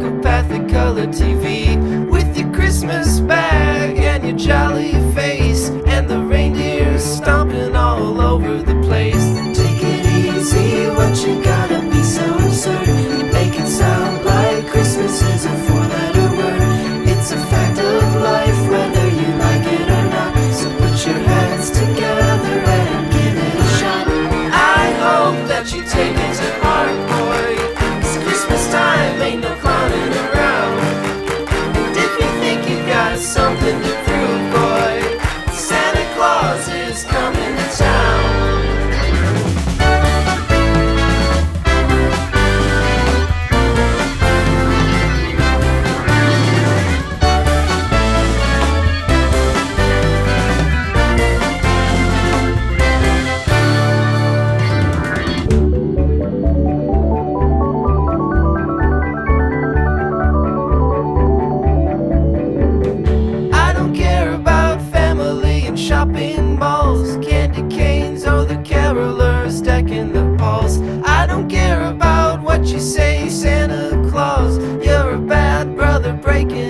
psychopathic color TV with your Christmas bag and your jolly face and the reindeer stomping all over the place. Take it easy, what you gotta be so absurd? You make it sound like Christmas is a four-letter word. It's a fact of life, whether you like it or not. So put your hands together and give it a shot. I hope that you take it to heart, boy. It's Christmas time, ain't no clowning around. And if you think you got something to prove, boy, Santa Claus is coming to town. Shopping malls, candy canes, or the carolers stacking the halls. I don't care about what you say, Santa Claus. You're a bad brother breaking